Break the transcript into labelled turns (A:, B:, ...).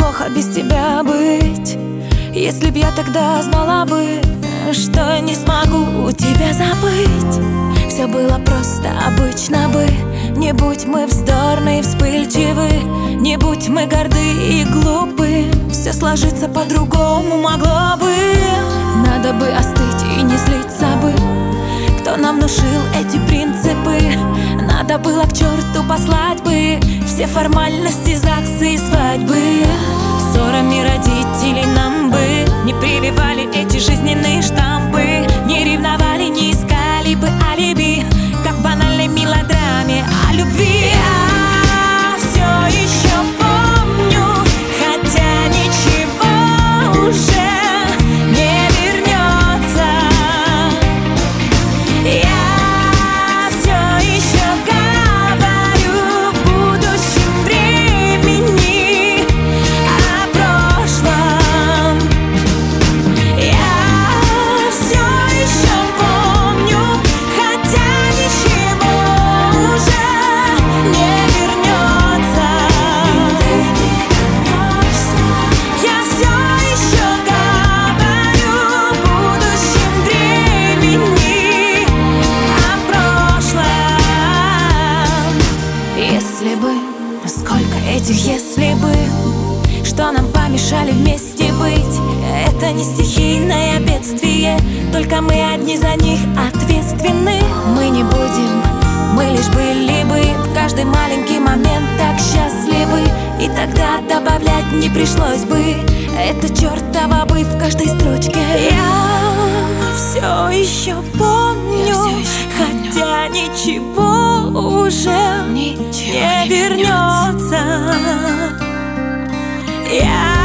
A: плохо без тебя быть. Если б я тогда знала бы, что не смогу тебя забыть. Все было просто обычно бы. Не будь мы вздорны и вспыльчивы, не будь мы горды и глупы, все сложится по-другому могло бы. Надо бы остыть и не злиться бы. Кто нам внушил эти принципы? Надо было к черту послать бы все формальности, ЗАГСы и свадьбы. Ссорами родителей нам бы не прививали эти жизненные штампы. Не ревновали, не искали бы алиби, как в банальной мелодраме о любви. Я все еще помню, хотя ничего уже не вернется. Я все еще говорю в будущем времени о прошлом. Я все еще помню, хотя ничего уже не вернется. Я все еще говорю в будущем времени о прошлом. Если бы, сколько этих если бы, что нам помешали вместе быть. Это не стихийное бедствие, только мы одни за них ответственны. Мы не будем, мы лишь были бы в каждый маленький момент так счастливы. И тогда добавлять не пришлось бы это чертово бы в каждой строчке. Я все еще помню, хотя ничего уже не вернется. Я